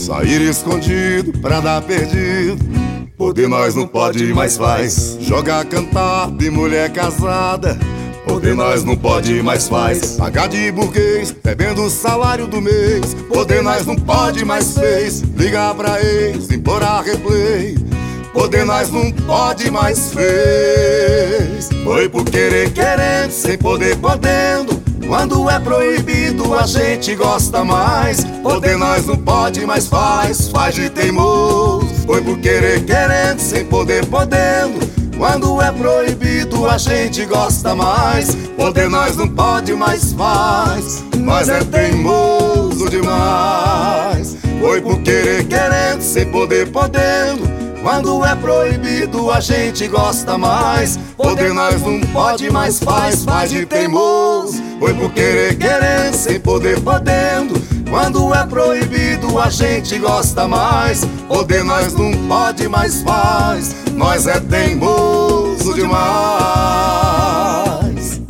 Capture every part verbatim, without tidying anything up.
Sair escondido pra dar perdido, poder nós não pode mais faz. Jogar cantar de mulher casada, poder nós não pode mais faz. Pagar de burguês, bebendo o salário do mês, poder nós não pode mais fez. Ligar pra ex, implorar replay, poder nós não pode mais fez. Foi por querer querendo, sem poder podendo. Quando é proibido a gente gosta mais, poder nós não pode mais faz, faz de teimoso. Foi por querer querendo, sem poder podendo. Quando é proibido a gente gosta mais, poder nós não pode mais faz, nós é teimoso demais. Foi por querer querendo, sem poder podendo. Quando é proibido a gente gosta mais, poder nós não pode mais faz, faz de teimoso. Foi por querer querendo, sem poder podendo. Quando é proibido a gente gosta mais, poder nós não pode mais faz, nós é teimoso demais.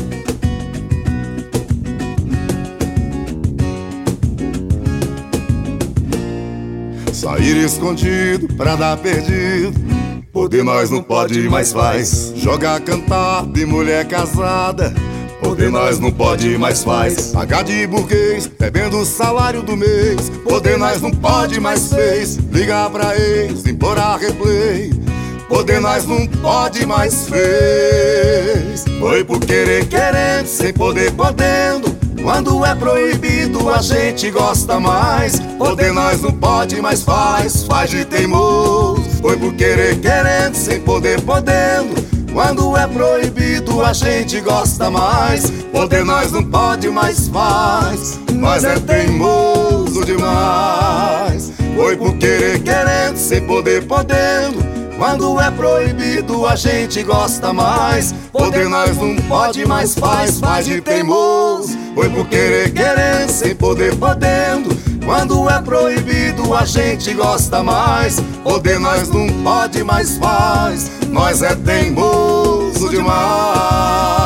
Sair escondido pra dar perdido, poder nós não pode mais faz. Jogar cantar de mulher casada, poder nós não pode mais faz. Pagar de burguês, bebendo o salário do mês, poder nós não pode mais fez. Ligar pra ex, implorar replay, poder nós não pode mais fez. Foi por querer querendo, sem poder podendo. Quando é proibido a gente gosta mais, poder nós não pode mais faz, faz de teimoso. Foi por querer querendo, sem poder podendo. Quando é proibido a gente gosta mais, poder nós não pode mais faz, nós é teimoso demais. Foi por querer querendo, sem poder podendo. Quando é proibido a gente gosta mais, poder nós não pode mais faz, faz de teimoso. Foi por querer querendo, sem poder podendo. Quando é proibido a gente gosta mais, poder nós não pode mais faz, nós é teimoso demais.